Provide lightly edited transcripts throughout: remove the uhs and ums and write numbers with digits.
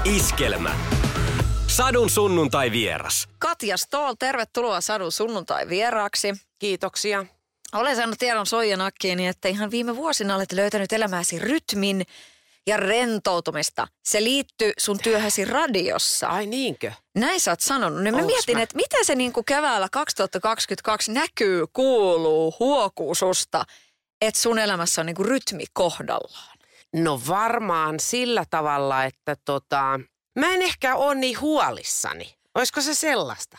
Iskelmä. Sadun sunnuntai vieras. Katja Stoll, tervetuloa Sadun sunnuntai vieraaksi. Kiitoksia. Olen saanut tiedon soijanakkiini, että ihan viime vuosina olet löytänyt elämääsi rytmin ja rentoutumista. Se liittyy sun työhösi radiossa. Ai niinkö? Näin sä oot sanonut. Niin mä mietin, että miten se niinku keväällä 2022 näkyy, kuuluu, huokuu susta, että sun elämässä on niinku rytmi kohdallaan. No varmaan sillä tavalla, että mä en ehkä ole niin huolissani. Olisiko se sellaista?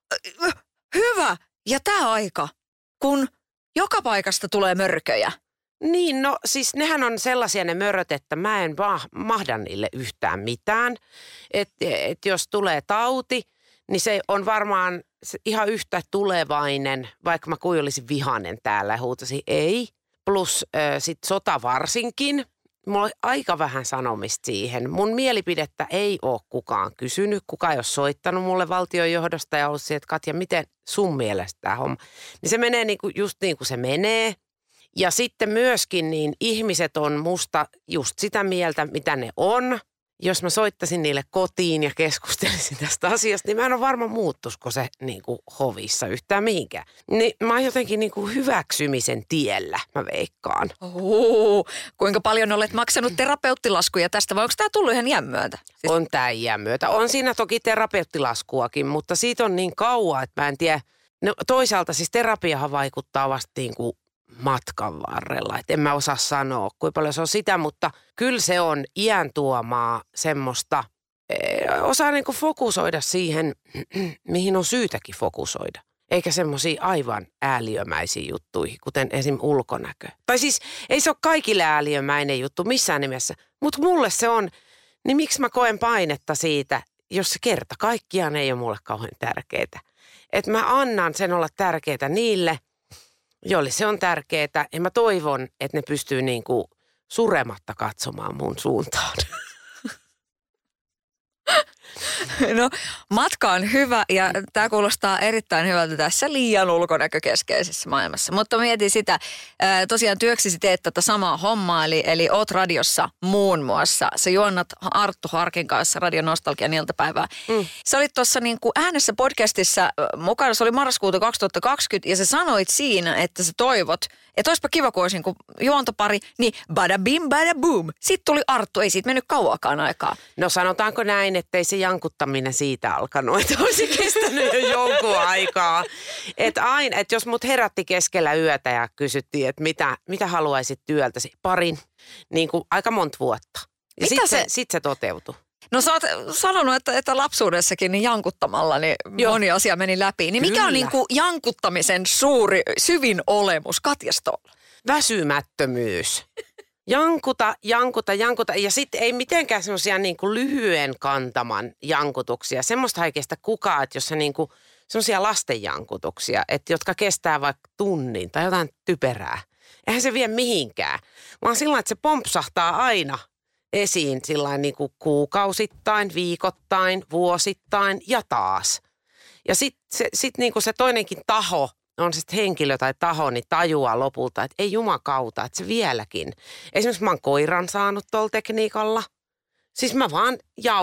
Hyvä. Ja tää aika, kun joka paikasta tulee mörköjä. Niin, no siis nehän on sellaisia ne möröt, että mä en mahda niille yhtään mitään. Että jos tulee tauti, niin se on varmaan ihan yhtä tulevainen, vaikka mä kuin olisin vihainen täällä ja huutasin ei. Plus sit sota varsinkin. Mulla on aika vähän sanomista siihen. Mun mielipidettä ei ole kukaan kysynyt. Kukaan ei ole soittanut mulle valtionjohdosta ja ollut siihen, että Katja, miten sun mielestä tämä homma? Niin se menee just niin kuin se menee. Ja sitten myöskin niin ihmiset on musta just sitä mieltä, mitä ne on. Jos mä soittaisin niille kotiin ja keskustelisin tästä asiasta, niin mä en ole varma muuttuisiko se niin kuin hovissa yhtään mihinkään. Niin mä oon jotenkin niin kuin hyväksymisen tiellä, mä veikkaan. Kuinka paljon olet maksanut terapeuttilaskuja tästä vai onko tämä tullut ihan iän myötä? On tää iän myötä. On siinä toki terapeuttilaskuakin, mutta siitä on niin kauan, että mä en tiedä. No, toisaalta siis terapiahan vaikuttaa vasta niin kuin matkan varrella. Et en mä osaa sanoa, kuinka paljon se on sitä, mutta kyllä se on iän tuomaa semmoista, osaa niinku fokusoida siihen, mihin on syytäkin fokusoida. Eikä semmoisia aivan ääliömäisiä juttuihin, kuten esim. Ulkonäkö. Tai siis ei se ole kaikille ääliömäinen juttu missään nimessä, mutta mulle se on, niin miksi mä koen painetta siitä, jos se kerta kaikkiaan ei ole mulle kauhean tärkeää. Että mä annan sen olla tärkeää niille, joille se on tärkeää, ja mä toivon, että ne pystyy niinku surematta katsomaan mun suuntaan. No, matka on hyvä ja tämä kuulostaa erittäin hyvältä tässä liian ulkonäkökeskeisessä maailmassa. Mutta mietin sitä, tosiaan työksesi teet tätä samaa hommaa, eli oot radiossa muun muassa. Sä juonnat Arttu Harkin kanssa Radio Nostalgian iltapäivää. Sä olit tuossa niin kuin äänessä podcastissa mukana, se oli marraskuuta 2020 ja sä sanoit siinä, että sä toivot, että olisipa kiva, kun olisi niin juontopari, niin bada bim, bada boom. Sitten tuli Arttu, ei siitä mennyt kauakaan aikaa. No sanotaanko näin, ettei se jankuttaminen siitä alkanut, että olisi kestänyt jo jonkun aikaa. Että aina, että jos mut herätti keskellä yötä ja kysyttiin, että mitä haluaisit työltäsi, parin, niin kuin aika monta vuotta. Ja sitten se toteutui. No sä oot sanonut, että lapsuudessakin niin jankuttamalla niin moni asia meni läpi. Niin mikä on niin kuin jankuttamisen syvin olemus, Katja Stoll? Väsymättömyys. Jankuta. Ja sitten ei mitenkään semmoisia niin kuin lyhyen kantaman jankutuksia. Semmoista ei kestä kukaan, että jos se niin kuin semmoisia lastenjankutuksia, että jotka kestää vaikka tunnin tai jotain typerää. Eihän se vie mihinkään, vaan sillä että se pompsahtaa aina esiin sillain niin kuin kuukausittain, viikoittain, vuosittain ja taas. Ja sitten niin kuin se toinenkin taho, on se henkilö tai taho, niin tajuaa lopulta, että ei jumakauta, että se vieläkin. Esimerkiksi mä oon koiran saanut tuolla tekniikalla. Siis mä vaan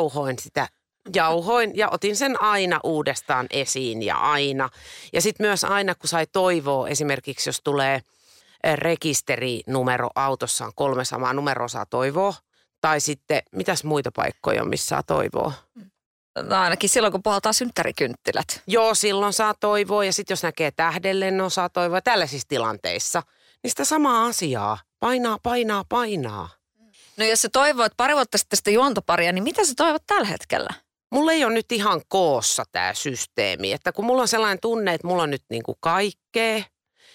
jauhoin ja otin sen aina uudestaan esiin ja aina. Ja sitten myös aina, kun sai toivoa, esimerkiksi jos tulee rekisterinumero autossa on 3 samaa numeroa saa toivoa. Tai sitten, mitäs muita paikkoja on, missä saa toivoa? No ainakin silloin, kun puhaltaa synttärikynttilät. Joo, silloin saa toivoa ja sitten jos näkee tähdenlennon, saa toivoa tällaisissa tilanteissa. Niin sitä samaa asiaa. Painaa. No jos sä toivoit pari vuotta sitten sitä juontoparia, niin mitä sä toivot tällä hetkellä? Mulla ei ole nyt ihan koossa tämä systeemi. Että kun mulla on sellainen tunne, että mulla on nyt niinku kaikkea.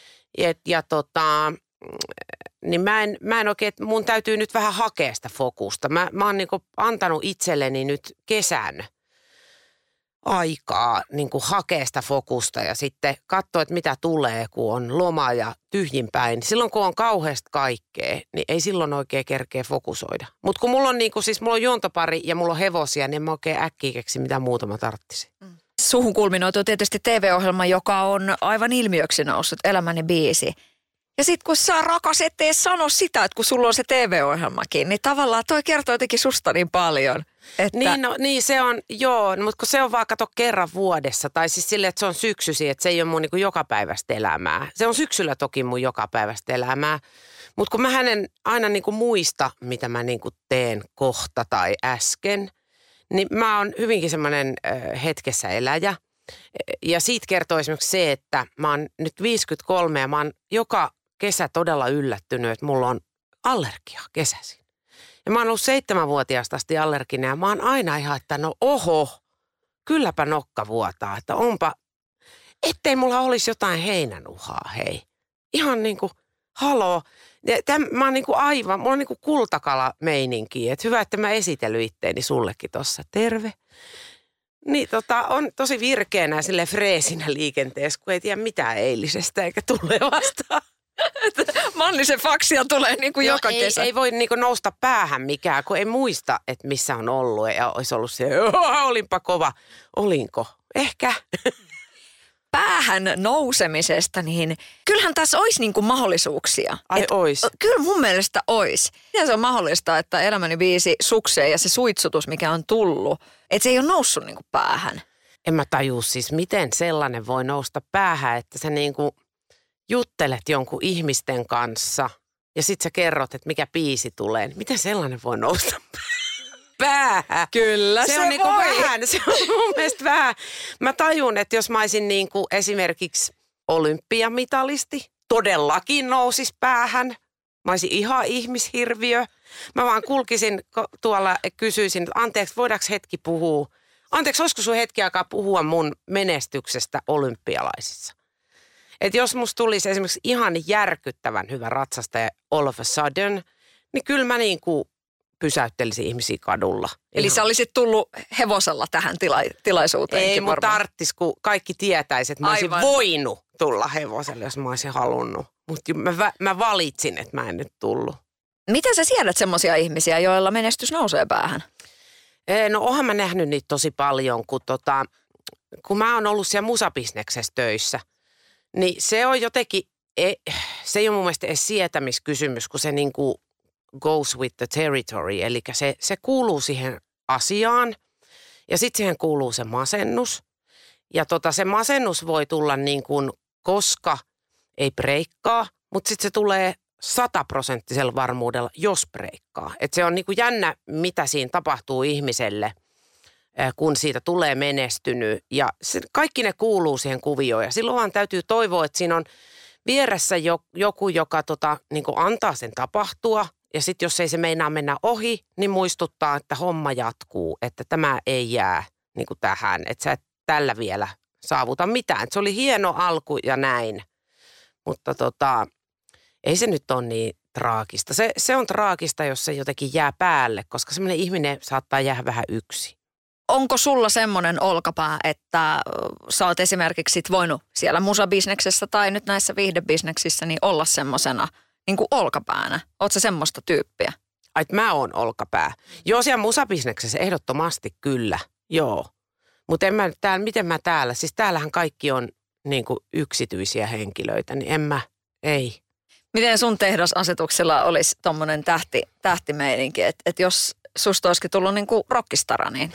Niin mä en oikein, että mun täytyy nyt vähän hakea sitä fokusta. Mä oon niinku antanut itselleni nyt kesän aikaa niinku hakea sitä fokusta ja sitten katsoa, että mitä tulee, kun on loma ja tyhjinpäin. Silloin kun on kauheasti kaikkea, niin ei silloin oikein kerkeä fokusoida. Mutta kun mulla on mulla on juontopari ja mulla on hevosia, niin en mä oikein äkkiä keksi, mitä muuta mä tarttisin. Suhun kulminoituu tietysti TV-ohjelma, joka on aivan ilmiöksi noussut, Elämäni biisi. Ja sit kun sä rakas ettei sano sitä, että kun sulla on se TV-ohjelmakin, niin tavallaan toi kertoo jotenkin susta niin paljon. Että... Niin se on, joo, mutta kun se on vaan kato kerran vuodessa, tai siis silleen, että se on syksysi, että se ei ole mun niin kuin jokapäiväistä elämää. Se on syksyllä toki mun jokapäiväistä elämää, mutta kun mä hänen aina niin kuin muista, mitä mä niin kuin teen kohta tai äsken, niin mä oon hyvinkin semmoinen hetkessä eläjä. Ja siitä kertoo esimerkiksi se, että mä oon nyt 53 ja mä oon joka kesä todella yllättynyt, että mulla on allergia kesäisin. Ja mä oon ollut 7-vuotiaasta asti allerginen ja mä oon aina ihan, että no oho, kylläpä nokka vuotaa, että onpa, ettei mulla olisi jotain heinänuhaa, hei. Ihan niin kuin, haloo. Mä oon niin kuin aivan, mulla on niin kuin kultakala meininki, että hyvä, että mä esitellyt itteeni sullekin tossa. Terve. Niin on tosi virkeänä sille freesinä liikenteessä, kun ei tiedä mitään eilisestä eikä tulevasta. Mannisen faksia tulee niin kuin joka kesä. Ei voi niin kuin nousta päähän mikään, kun ei muista, että missä on ollut. Ja olisi ollut se, olinpa kova. Olinko? Ehkä. Päähän nousemisesta, niin kyllähän tässä olisi niin kuin mahdollisuuksia. Ai ois? Kyllä mun mielestä olisi. Ja se on mahdollista, että elämäni biisi sukseen ja se suitsutus, mikä on tullut, että se ei ole noussut niin kuin päähän. En mä tajua siis, miten sellainen voi nousta päähän, että sä niin kuin juttelet jonkun ihmisten kanssa ja sit sä kerrot, että mikä biisi tulee. Miten sellainen voi nousta päähän? Kyllä se on niinku voi. Vähän, se on mun mielestä vähän. Mä tajun, että jos mä olisin niinku esimerkiksi olympiamitalisti, todellakin nousis päähän. Mä olisin ihan ihmishirviö. Mä vaan kulkisin tuolla ja kysyisin, että anteeksi, voidaanko hetki puhua? Anteeksi, olisiko sun hetki aikaa puhua mun menestyksestä olympialaisissa? Että jos musta tulisi esimerkiksi ihan järkyttävän hyvä ratsastaja all of a sudden, niin kyllä mä niin kuin pysäyttelisin ihmisiä kadulla. Eli sä olisit tullut hevosella tähän tilaisuuteen. Ei mun tarttis, kun kaikki tietäisi, että mä olisin voinut tulla hevoselle, jos mä olisin halunnut. Mutta mä valitsin, että mä en nyt tullut. Miten sä siedät semmoisia ihmisiä, joilla menestys nousee päähän? No oonhan mä nähnyt niitä tosi paljon, kun mä oon ollut siellä musabisneksessä töissä. Niin se on jotenkin, se ei ole mun mielestä edes sietämiskysymys, kun se niin kuin goes with the territory. Eli se kuuluu siihen asiaan ja sitten siihen kuuluu se masennus. Ja se masennus voi tulla niin kuin, koska ei breikkaa, mutta sitten se tulee 100% varmuudella, jos breikkaa. Et se on niin kuin jännä, mitä siinä tapahtuu ihmiselle, kun siitä tulee menestynyt. Ja kaikki ne kuuluu siihen kuvioon. Ja silloin vaan täytyy toivoa, että siinä on vieressä joku, joka niin kuin antaa sen tapahtua. Ja sitten jos ei se meinaa mennä ohi, niin muistuttaa, että homma jatkuu. Että tämä ei jää niin kuin tähän. Että sä et tällä vielä saavuta mitään. Et se oli hieno alku ja näin. Mutta ei se nyt ole niin traagista. Se on traagista, jos se jotenkin jää päälle, koska semmoinen ihminen saattaa jäädä vähän yksin. Onko sulla semmoinen olkapää, että sä oot esimerkiksi sit voinut siellä musabisneksessä tai nyt näissä viihdebisneksissä niin olla semmosena niin kuin olkapäänä? Oot sä semmoista tyyppiä? Ai, mä oon olkapää. Joo, siellä musabisneksessä ehdottomasti kyllä, joo. Mutta miten mä täällä, siis täällähän kaikki on niin kuin yksityisiä henkilöitä, niin ei. Miten sun tehdasasetuksella olisi tommonen tähtimeininki, että jos susta olisikin tullut niin kuin rockistara, niin...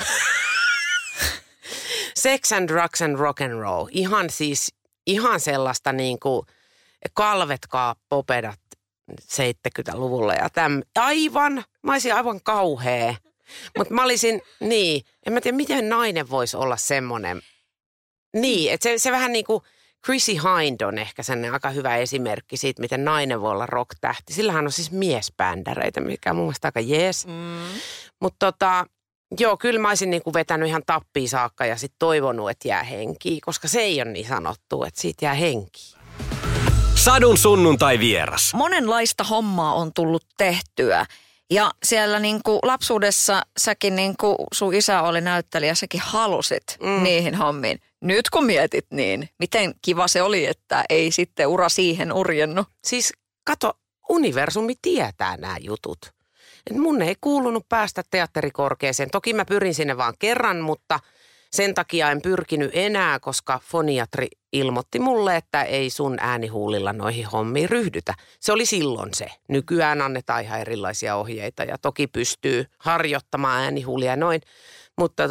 Sex and drugs and rock and roll. Ihan sellaista niin kuin kalvetkaa popedat 70-luvulla ja mä olisin aivan kauhea. Mutta mä olisin, en mä tiedä miten nainen voisi olla semmoinen. Niin, että se vähän niin kuin Chrissy Hind on ehkä sellainen aika hyvä esimerkki siitä, miten nainen voi olla rock-tähti. Sillähän on siis miesbändäreitä, mikä on mun mielestä aika jees. Mutta joo, kyllä mä olisin niin kuin vetänyt ihan tappiin saakka ja sitten toivonut, että jää henkiin, koska se ei ole niin sanottu, että siitä jää henkiin. Sadun sunnuntai vieras. Monenlaista hommaa on tullut tehtyä. Ja siellä niinku lapsuudessa säkin niinku sun isä oli näyttelijä, säkin halusit niihin hommiin. Nyt kun mietit niin, miten kiva se oli, että ei sitten ura siihen urjennut. Siis kato, universumi tietää nämä jutut. Et mun ei kuulunut päästä teatterikorkeeseen. Toki mä pyrin sinne vaan kerran, mutta Sen takia en pyrkinyt enää, koska foniatri ilmoitti mulle, että ei sun äänihuulilla noihin hommiin ryhdytä. Se oli silloin se. Nykyään annetaan ihan erilaisia ohjeita ja toki pystyy harjoittamaan äänihuulia noin. Mutta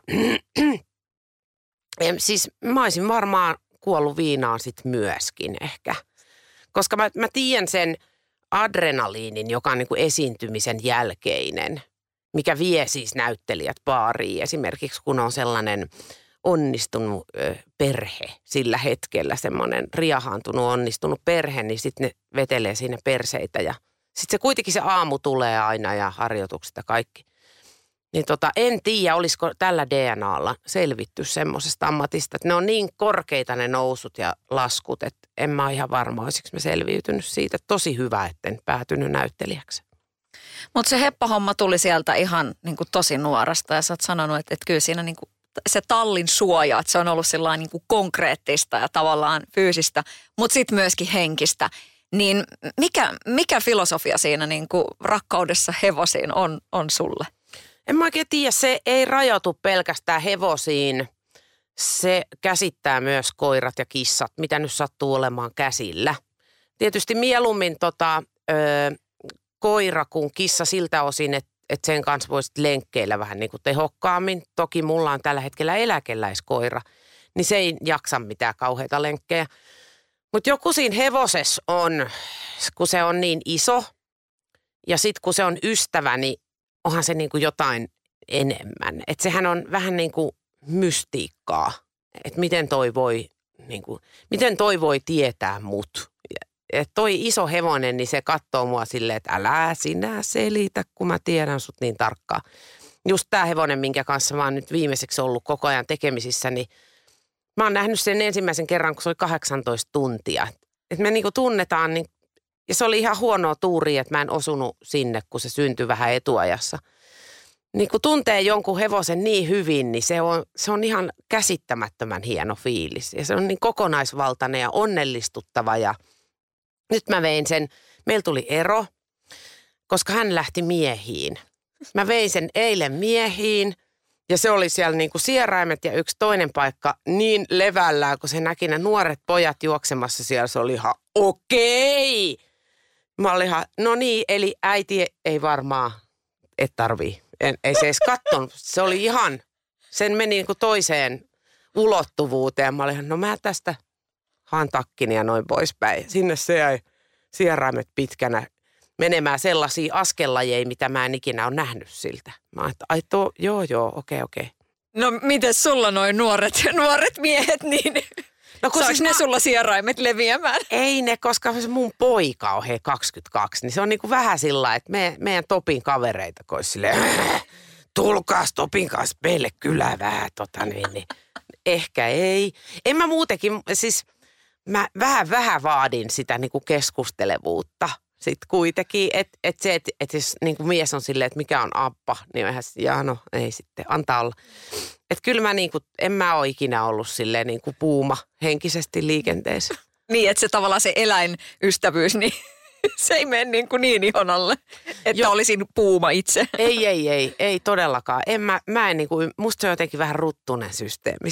siis mä olisin varmaan kuollut viinaan sit myöskin ehkä. Koska mä tiedän sen adrenaliinin, joka on niin kuin esiintymisen jälkeinen, mikä vie siis näyttelijät baariin. Esimerkiksi kun on sellainen onnistunut perhe sillä hetkellä, semmoinen riahaantunut onnistunut perhe, niin sitten ne vetelee siinä perseitä ja sitten se kuitenkin se aamu tulee aina ja harjoitukset ja kaikki. Niin en tiedä, olisiko tällä DNAlla selvitty semmoisesta ammatista, että ne on niin korkeita ne nousut ja laskut, että en mä ole ihan varma, olisiko mä selviytynyt siitä. Tosi hyvä, etten päätynyt näyttelijäksi. Mutta se heppahomma tuli sieltä ihan niin kuin tosi nuoresta ja sä oot sanonut, että kyllä siinä niin kuin se tallin suoja, että se on ollut sellainen niin kuin konkreettista ja tavallaan fyysistä, mutta sitten myöskin henkistä. Niin mikä filosofia siinä niin kuin rakkaudessa hevosiin on sulle? En mä oikein tiedä, se ei rajoitu pelkästään hevosiin. Se käsittää myös koirat ja kissat, mitä nyt sattuu olemaan käsillä. Tietysti mieluummin koira kuin kissa siltä osin, että sen kanssa voisit lenkkeillä vähän niin kuin tehokkaammin. Toki mulla on tällä hetkellä eläkeläiskoira, niin se ei jaksa mitään kauheita lenkkejä. Mutta joku siinä hevosessa on, kun se on niin iso ja sitten kun se on ystävä, niin onhan se niin kuin jotain enemmän. Että sehän on vähän niin kuin mystiikkaa, että miten toi voi tietää mut. Että toi iso hevonen, niin se katsoo mua silleen, että älä sinä selitä, kun mä tiedän sut niin tarkkaan. Just tää hevonen, minkä kanssa mä oon nyt viimeiseksi ollut koko ajan tekemisissä, niin mä oon nähnyt sen ensimmäisen kerran, kun se oli 18 tuntia. Että me niinku tunnetaan, niin, ja se oli ihan huonoa tuuria, että mä en osunut sinne, kun se syntyi vähän etuajassa. Niin kun tuntee jonkun hevosen niin hyvin, niin se on ihan käsittämättömän hieno fiilis. Ja se on niin kokonaisvaltainen ja onnellistuttava ja nyt mä vein sen, meillä tuli ero, koska hän lähti miehiin. Mä vein sen eilen miehiin ja se oli siellä niinku sieraimet ja yksi toinen paikka niin levällään, kun se näki ne nuoret pojat juoksemassa siellä. Se oli ihan okei. Mä olin ihan, no niin, eli äiti ei varmaan, et tarvii. Ei se edes kattonut. Se oli ihan, sen meni niinku toiseen ulottuvuuteen. Mä olin, no mä tästä haan takkini ja noin poispäin. Sinne se jäi sieraimet pitkänä menemään sellaisia askellajeja, mitä mä en ikinä ole nähnyt siltä. Mä ajattelin, joo, okei. No miten sulla noin nuoret miehet, niin no, saako siis ne sulla sieraimet leviämään? Ei ne, koska se mun poika on 22, niin se on niinku vähän sillä, että meidän Topin kavereita kois silleen, tulkaas Topin kanssa meille kyllä vähän niin ehkä ei. En mä muutenkin, siis mä vähän vaadin sitä niinku keskustelevuutta. Sitten kuitenkin, että jos niinku mies on silleen, että mikä on appa, niin vähän no ei sitten, antaa olla. Että kyllä mä niinku, en mä ole ikinä ollut silleen niinku puuma henkisesti liikenteessä. Niin, että se tavallaan se eläinystävyys, niin se ei mene niin ihon alle, että olisin puuma itse. Ei todellakaan. Mä en niinku, musta se on jotenkin vähän ruttunen systeemi.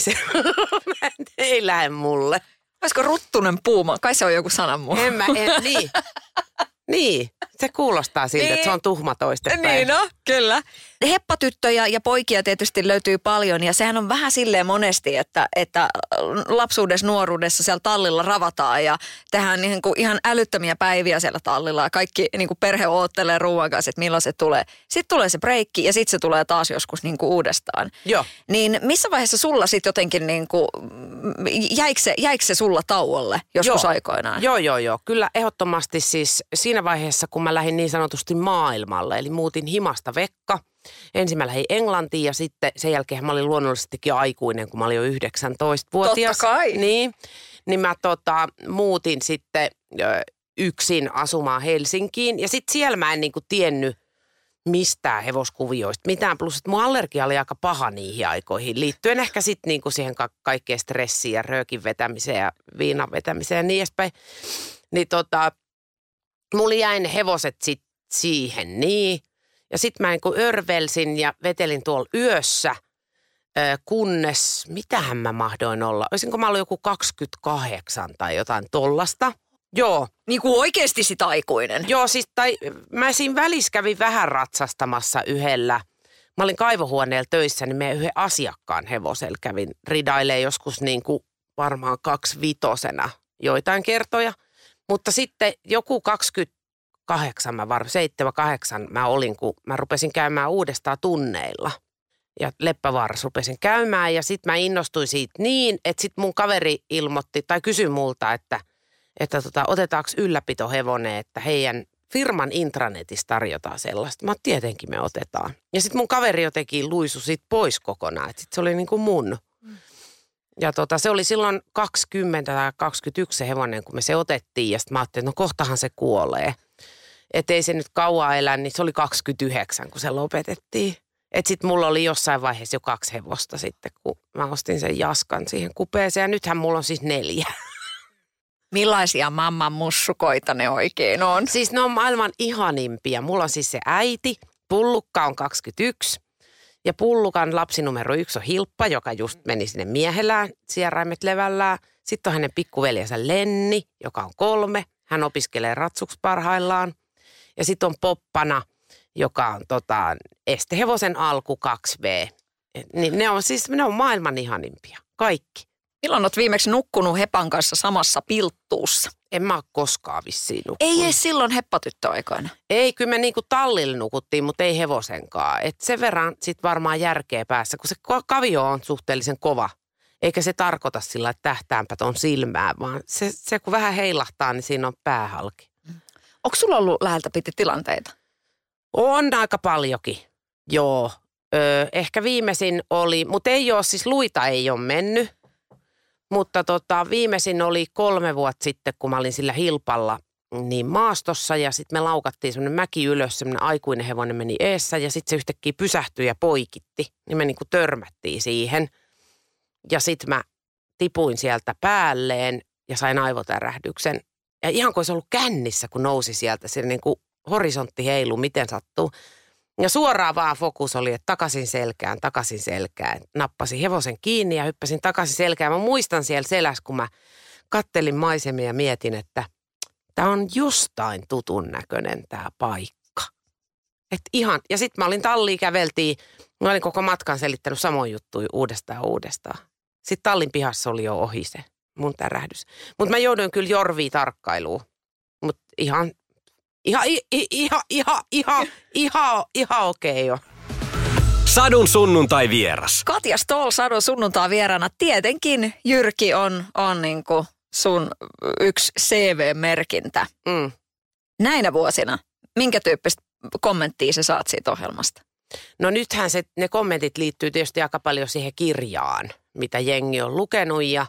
Ei lähde mulle. Olisiko ruttunen puuma? Kai se on joku sananmuoto. Niin, se kuulostaa siltä, että se on tuhma toistepäin. Niin, no, kyllä. Heppatyttöjä ja poikia tietysti löytyy paljon ja sehän on vähän silleen monesti, että lapsuudessa, nuoruudessa siellä tallilla ravataan ja tehdään niin kuin ihan älyttömiä päiviä siellä tallilla ja kaikki niin kuin perhe oottelee ruoan kanssa, että milloin se tulee. Sitten tulee se breikki ja sitten se tulee taas joskus niin kuin uudestaan. Joo. Niin missä vaiheessa sulla sitten jotenkin niin kuin, jäikö se sulla tauolle joskus aikoinaan? Joo. Kyllä ehdottomasti siis siinä vaiheessa, kun mä lähdin niin sanotusti maailmalle, eli muutin himasta Vekka. Ensin mä lähdin Englantiin ja sitten sen jälkeen mä olin luonnollisestikin aikuinen, kun mä olin jo 19-vuotias. Totta kai. Niin mä muutin sitten yksin asumaan Helsinkiin ja sitten siellä mä en niinku tiennyt mistään hevoskuvioista mitään. Plus, että mun allergia oli aika paha niihin aikoihin liittyen ehkä sitten niinku siihen kaikkeen stressiin ja röökin vetämiseen ja viinan vetämiseen ja niin edespäin. Niin mulla jäi ne hevoset sitten siihen niin. Ja sitten mä niinku örvelsin ja vetelin tuolla yössä Kunnes, mitähän mä mahdoin olla? Olisinko mä ollut joku 28 tai jotain tollasta? Joo. Niin kuin oikeasti sit aikuinen. Joo, siis mä siinä välissä kävin vähän ratsastamassa yhdellä. Mä olin kaivohuoneella töissä, niin meidän yhden asiakkaan hevosella kävin ridailemaan joskus niin kuin varmaan 25 joitain kertoja. Mutta sitten joku 28, 7-8 mä olin, kun mä rupesin käymään uudestaan tunneilla. Ja Leppävaarassa rupesin käymään ja sitten mä innostuin siitä niin, että sitten mun kaveri ilmoitti tai kysyi multa, että otetaanko ylläpitohevonen, että heidän firman intranetissä tarjotaan sellaista. Mä tietenkin me otetaan. Ja sitten mun kaveri jotenkin luisu siitä pois kokonaan, että sitten se oli niin kuin mun. Ja se oli silloin 20 tai 21 se hevonen, kun me se otettiin ja sitten mä ajattelin, että no kohtahan se kuolee. Että ei se nyt kauan elä, niin se oli 29, kun se lopetettiin. Että sitten mulla oli jossain vaiheessa jo 2 hevosta sitten, kun mä ostin sen Jaskan siihen kupeeseen. Ja nythän mulla on siis 4. Millaisia mamman mussukoita ne oikein on? Siis ne on maailman ihanimpia. Mulla on siis se äiti, Pullukka on 21. Ja Pullukan lapsi numero 1 on Hilppa, joka just meni sinne miehelään, sieraimet levällään. Sitten on hänen pikkuveljensä Lenni, joka on 3. Hän opiskelee ratsuksi parhaillaan. Ja sitten on Poppana, joka on estehevosen alku 2V. Niin ne on maailman ihanimpia. Kaikki. Milloin olet viimeksi nukkunut Hepan kanssa samassa pilttuussa? En mä ole koskaan vissiin nukkunut. Ei edes silloin heppatyttöaikana. Ei, kyllä me niinku tallilla nukuttiin, mutta ei hevosenkaan. Et sen verran sit varmaan järkeä päässä, kun se kavio on suhteellisen kova. Eikä se tarkoita sillä, että tähtäänpä ton silmää, vaan se kun vähän heilahtaa, niin siinä on pää halki. Onko sulla ollut läheltä piti tilanteita? On aika paljonkin, joo. Ehkä viimeisin oli, mutta ei ole, siis luita ei ole mennyt. Mutta viimeisin oli 3 vuotta sitten, kun mä olin sillä Hilpalla niin maastossa ja sitten me laukattiin semmoinen mäki ylös, semmoinen aikuinen hevonen meni eessä ja sitten se yhtäkkiä pysähtyi ja poikitti. Niin me niinku törmättiin siihen ja sitten mä tipuin sieltä päälleen ja sain aivotärähdyksen. Ja ihan kuin olisi ollut kännissä, kun nousi sieltä, se niinku horisontti heilu, miten sattuu. Ja suoraan vaan fokus oli, että takaisin selkään. Nappasin hevosen kiinni ja hyppäsin takaisin selkään. Mä muistan siellä selässä, kun mä kattelin maisemia ja mietin, että tää on jostain tutun näköinen tää paikka. Et ihan, ja sitten mä olin talliin, käveltiin, mä olin koko matkan selittänyt samoin juttuja uudestaan. Sitten tallin pihassa oli jo ohi se mun tärähdys. Mutta mä jouduin kyllä Jorviin tarkkailuun. Mutta ihan okei jo. Sadun sunnuntai vieras. Katja Stoll Sadun sunnuntai vieraana. Tietenkin Jyrki on niinku sun yksi CV-merkintä. Näinä vuosina, minkä tyyppistä kommenttia sä saat siitä ohjelmasta? No nythän ne kommentit liittyy tietysti aika paljon siihen kirjaan, mitä jengi on lukenut ja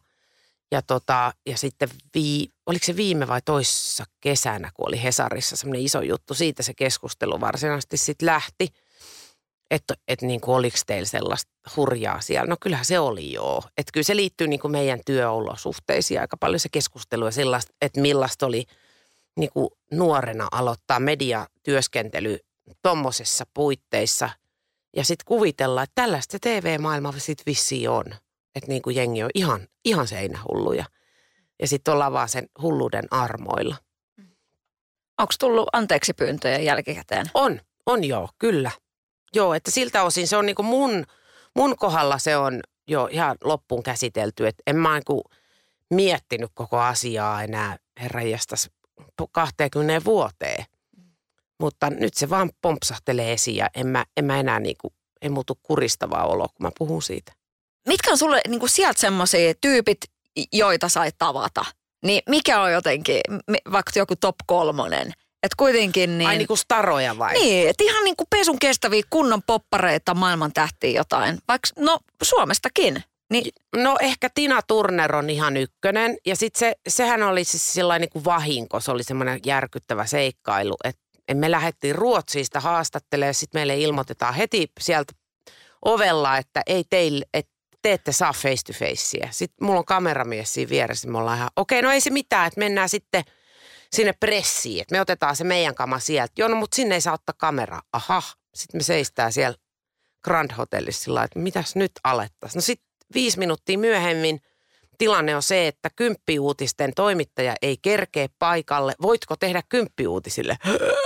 sitten oliko se viime vai toissa kesänä, kun oli Hesarissa semmoinen iso juttu, siitä se keskustelu varsinaisesti sitten lähti, että niin kuin oliko teillä sellaista hurjaa siellä. No kyllähän se oli joo, että kyllä se liittyy niin kuin meidän työolosuhteisiin aika paljon se keskustelu ja sellaista, että millaista oli niin kuin nuorena aloittaa mediatyöskentely tommosessa puitteissa ja sitten kuvitella, että tällaista TV-maailma sitten vissiin on. Että niin kuin jengi on ihan seinähulluja. Ja sitten ollaan vaan sen hulluuden armoilla. Onko tullut anteeksi pyyntöjä jälkikäteen? On joo, kyllä. Joo, että siltä osin se on niin kuin mun kohdalla se on jo ihan loppuun käsitelty. Että en mä niin kuin miettinyt koko asiaa enää herranjestas 20 vuoteen. Mutta nyt se vaan pompsahtelee esiin ja en mä enää niin kuin, ei muutu kuristavaa oloa, kun mä puhun siitä. Mitkä on sulle niin kuin sieltä semmoisia tyypit, joita sait tavata? Niin mikä on jotenkin, vaikka joku top 3, että kuitenkin niin... Ai niin kuin staroja vai? Niin, että ihan niin kuin pesun kestäviä kunnon poppareita, maailman tähtiä jotain. Vaikka, no Suomestakin. Niin. No ehkä Tina Turner on ihan ykkönen ja sitten sehän oli siis sellainen niin kuin vahinko, se oli semmoinen järkyttävä seikkailu, että me lähdettiin Ruotsista haastattelemaan ja sitten meille ilmoitetaan heti sieltä ovella, että ei teille, että te ette saa face to facea. Sitten mulla on kameramies siinä vieressä, me ollaan ihan, okei, no ei se mitään, että mennään sitten sinne pressiin, että me otetaan se meidän kama sieltä. Joo, no mutta sinne ei saa ottaa kameraa. Aha, sitten me seistään siellä Grand Hotellissa sillä lailla, että mitäs nyt alettaisiin. No sitten 5 minuuttia myöhemmin tilanne on se, että Kymppi-uutisten toimittaja ei kerkeä paikalle. Voitko tehdä Kymppi-uutisille?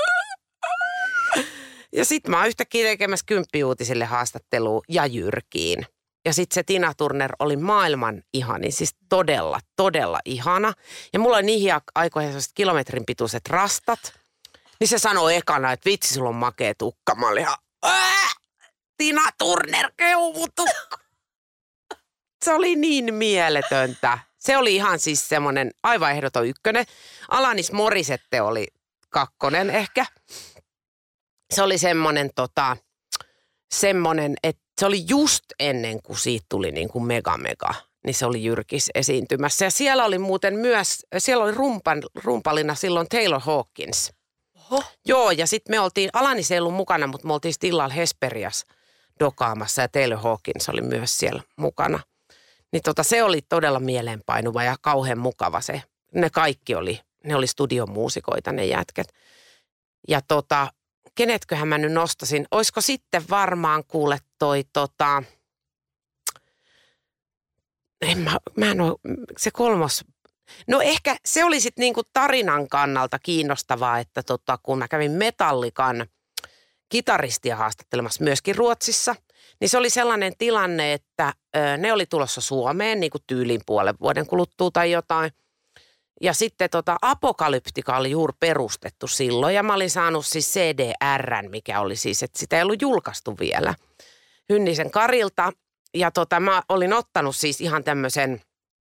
Ja sitten mä oon yhtäkkiä tekemässä Kymppi-uutisille haastattelua ja Jyrkiin. Ja sitten se Tina Turner oli maailman ihani, siis todella, todella ihana. Ja mulla on niihin aikoihin sellaiset kilometrin pituiset rastat. Niin se sanoi ekana, että vitsi, sulla on makea tukka. Mä olin ihan, Tina Turner, keuvutukka. Se oli niin mieletöntä. Se oli ihan siis semmoinen aivan ehdoton ykkönen. Alanis Morissette oli 2 ehkä. Se oli semmoinen, että se oli just ennen kuin siitä tuli niin kuin mega. Niin se oli Jyrkis esiintymässä. Ja siellä oli muuten myös, siellä oli rumpalina silloin Taylor Hawkins. Oho. Joo, ja sitten me oltiin, Alanis ei ollut mukana, mutta me oltiin illalla Hesperias dokaamassa ja Taylor Hawkins oli myös siellä mukana. Niin se oli todella mieleenpainuva ja kauhean mukava se. Ne kaikki ne oli studiomuusikoita ne jätket. Ja kenetköhän mä nyt nostasin? Olisiko sitten varmaan kuule mä en ole, se 3. No ehkä se oli sitten niinku tarinan kannalta kiinnostavaa, että kun mä kävin Metallican kitaristia haastattelemassa myöskin Ruotsissa, niin se oli sellainen tilanne, että ne oli tulossa Suomeen niin kuin tyyliin 5 vuoden kuluttua tai jotain. Ja sitten Apokalyptika oli juuri perustettu silloin ja mä olin saanut siis CDR:n, mikä oli siis, että sitä ei ollut julkaistu vielä Hynnisen Karilta. Ja mä olin ottanut siis ihan tämmöisen,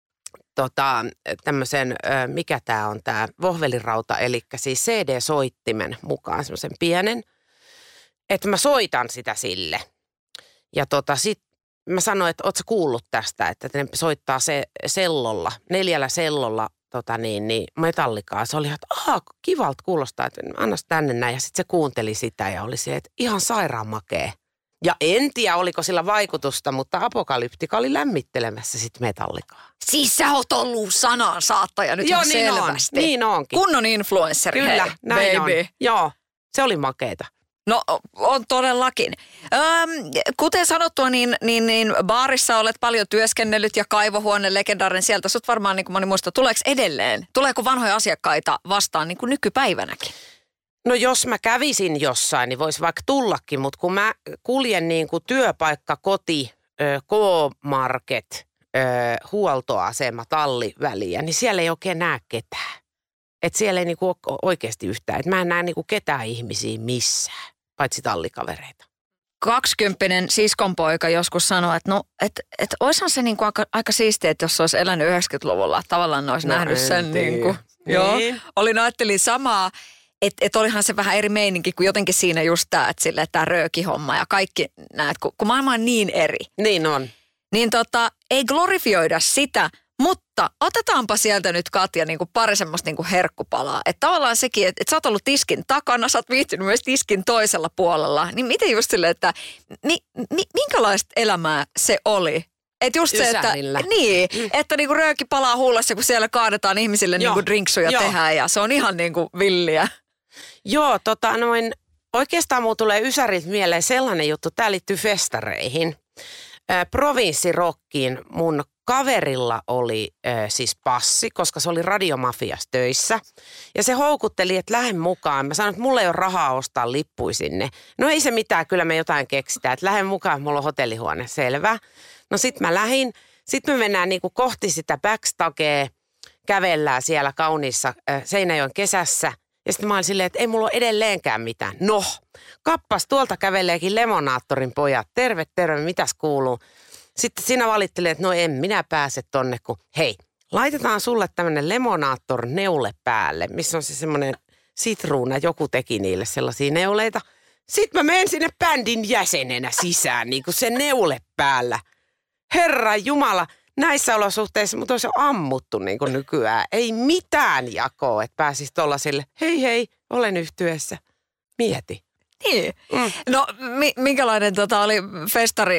mikä tää on tää vohvelirauta, eli siis CD-soittimen mukaan semmoisen pienen, että mä soitan sitä sille. Ja sit mä sanoin, että ootko kuullut tästä, että ne soittaa se 4 sellolla Metallicaa. Se oli, että kivalta kuulostaa, että annas tänne näin. Ja sitten se kuunteli sitä ja oli se, että ihan sairaan makee. Ja en tiedä, oliko sillä vaikutusta, mutta Apokalyptika oli lämmittelemässä sitten Metallicaa. Siis sä oot ollut sanansaattaja nyt ihan niin selvästi. Niin onkin. Kunnon influenssari, kyllä, hei, näin baby. on. Joo, se oli makeeta. No on todellakin. Kuten sanottua, niin baarissa olet paljon työskennellyt ja kaivohuone legendaarinen sieltä. Sut varmaan, niin kuin moni muista, tuleeko edelleen? Tuleeko vanhoja asiakkaita vastaan niin kuin nykypäivänäkin? No jos mä kävisin jossain, niin voisi vaikka tullakin, mutta kun mä kuljen niin kuin työpaikka, koti, K-market, huoltoasema, talliväliä, niin siellä ei oikein näe ketään. Että siellä ei niinku ole oikeasti yhtään. Että mä en näe niinku ketään ihmisiä missään, paitsi tallikavereita. 20 siskonpoika joskus sanoi, että oishan se niinku aika siistiä, että jos se olisi elänyt 90-luvulla. Tavallaan ne olisi nähnyt sen niinku. Joo. Ajattelin samaa, että olihan se vähän eri meininki kuin jotenkin siinä just tämä, että tämä röökihomma ja kaikki näet, kun maailma on niin eri. Niin on. Niin ei glorifioida sitä, mutta otetaanpa sieltä nyt, Katja, niin kuin pari semmoista niin kuin herkkupalaa. Että tavallaan sekin, että sä oot ollut tiskin takana, sä oot viihtynyt myös tiskin toisella puolella. Niin miten just silleen, että minkälaista elämää se oli? Että just se, että että niinku rööki palaa huulassa, kun siellä kaadetaan ihmisille niinku drinksuja tehdään ja se on ihan niinku villiä. Joo, oikeastaan mulla tulee Ysäriltä mieleen sellainen juttu, tää liittyy festareihin. Provinssirokkiin mun kaverilla oli siis passi, koska se oli Radiomafiassa töissä. Ja se houkutteli, että lähden mukaan. Mä sanoin, että mulla ei ole rahaa ostaa lippuja sinne. No ei se mitään, kyllä me jotain keksitään. Että lähden mukaan, mulla on hotellihuone, selvä. No sit mä lähdin. Sitten me mennään niinku kohti sitä backstagea, kävellään siellä kauniissa Seinäjoen kesässä. Ja sitten mä olin silleen, että ei mulla ole edelleenkään mitään. No, kappas, tuolta käveleekin Lemonaattorin pojat. Terve, mitäs kuuluu? Sitten sinä valittelet, että no en minä pääse tonne, kun hei, laitetaan sulle tämmöinen Lemonaattor-neule päälle, missä on se semmoinen sitruuna, joku teki niille sellaisia neuleita. Sitten mä menen sinne bändin jäsenenä sisään, niin kuin se neule päällä. Herra Jumala, näissä olosuhteissa mut olisi ammuttu niin kuin nykyään. Ei mitään jakoa, että pääsisi tollasille, hei, olen yhtyeessä. Mieti. Niin. No minkälainen oli festari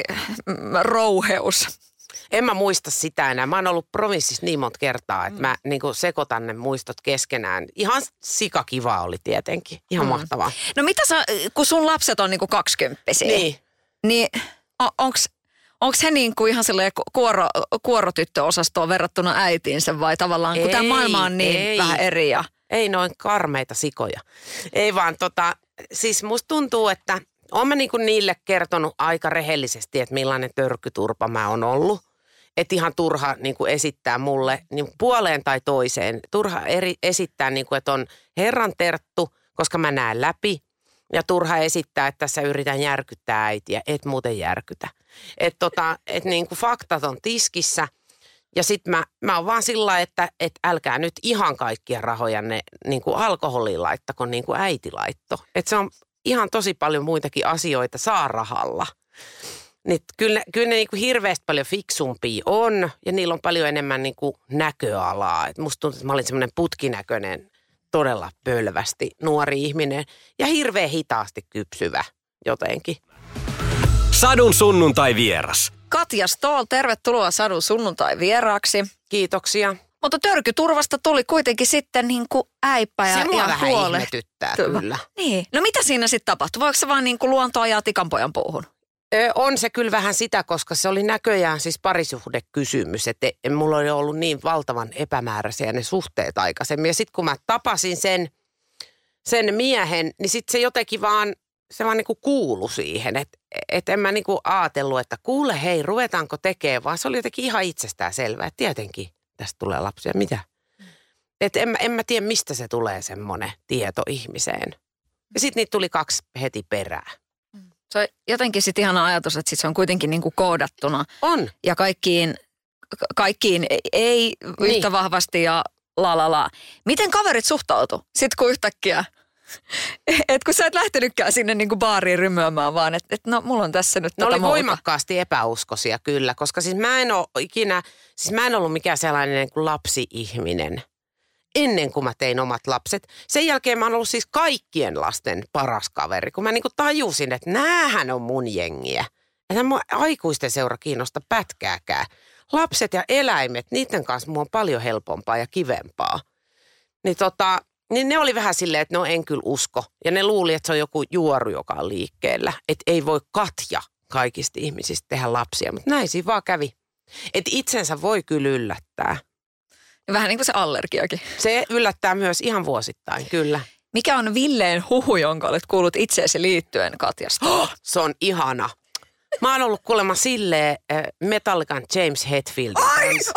rouheus? En mä muista sitä enää. Mä oon ollut provinssissa niin monta kertaa, että mä niinku sekoitan ne muistot keskenään. Ihan sikakiva oli tietenkin. Ihan mahtavaa. No mitä kun sun lapset on niinku 20-vuotiaita? Niin. Niin onko he niin kuin ihan silleen kuorotyttöosastoon verrattuna äitiinsä vai tavallaan, kun tämä maailma on niin vähän eri ja... Ei noin karmeita sikoja. Ei vaan siis musta tuntuu, että oon mä niinku niille kertonut aika rehellisesti, että millainen törkyturpa mä oon ollut. Että ihan turha niinku esittää mulle niin puoleen tai toiseen. Turha esittää, niinku, että on herran terttu, koska mä näen läpi. Ja turha esittää, että tässä yritän järkyttää äitiä. Et muuten järkytä. Että niinku faktat on tiskissä. Ja sitten mä oon vaan sillä, että älkää nyt ihan kaikkia rahojanne niinku alkoholiin laittako niin kuin äiti laitto. Että se on ihan tosi paljon muitakin asioita saa rahalla. Niin kyllä ne niinku hirveästi paljon fiksumpia on ja niillä on paljon enemmän niinku näköalaa. Et musta tuntuu, että mä olin semmoinen putkinäköinen, todella pölvästi nuori ihminen ja hirveän hitaasti kypsyvä jotenkin. Sadun sunnuntai vieras. Katja Ståhl, tervetuloa Sadun sunnuntai vieraaksi. Kiitoksia. Mutta törkyturvasta tuli kuitenkin sitten niin kuin äipä ja se mua vähän huole. ihmetyttää kyllä. Niin. No mitä siinä sitten tapahtui? Voiko se vaan niin kuin luonto ajaa tikanpojan puuhun? On se kyllä vähän sitä, koska se oli näköjään siis parisuhdekysymys. Että mulla oli ollut niin valtavan epämääräisiä ne suhteet aikaisemmin. Ja sitten kun mä tapasin sen miehen, niin sitten se jotenkin vaan niin kuin kuului siihen. Että en mä niin kuin ajatellut, että kuule hei, ruvetaanko tekemään, vaan se oli jotenkin ihan itsestään selvää. Että tietenkin tästä tulee lapsia. Mitä? Että en mä tiedä, mistä se tulee semmoinen tieto ihmiseen. Ja sitten niitä tuli 2 heti perään. Se on jotenkin sitten ihana ajatus, että sit se on kuitenkin niin kuin koodattuna. On. Ja kaikkiin ei yhtä vahvasti ja la. Miten kaverit suhtautu? Sitten kun yhtäkkiä, että kun sä et lähtenytkään sinne niin kuin baariin rymyämään, vaan että no mulla on tässä nyt oli voimakkaasti epäuskoisia kyllä, koska siis mä en ollut mikään sellainen niin kuin lapsi-ihminen. Ennen kuin mä tein omat lapset. Sen jälkeen mä oon ollut siis kaikkien lasten paras kaveri, kun mä niinku tajusin, että näähän on mun jengiä. Että mua aikuisten seura kiinnosta pätkääkään. Lapset ja eläimet, niiden kanssa mua on paljon helpompaa ja kivempaa. Niin ne oli vähän silleen, että no en kyllä usko. Ja ne luuli, että se on joku juoru, joka on liikkeellä. Että ei voi Katja kaikista ihmisistä tehdä lapsia, mutta näin siinä vaan kävi. Että itsensä voi kyllä yllättää. Vähän niin kuin se allergiakin. Se yllättää myös ihan vuosittain, kyllä. Mikä on villeen huhu, jonka olet kuullut itseesi liittyen, Katja Ståhl? Se on ihana. Mä oon ollut kuulemma silleen Metallican James Hetfieldin kanssa.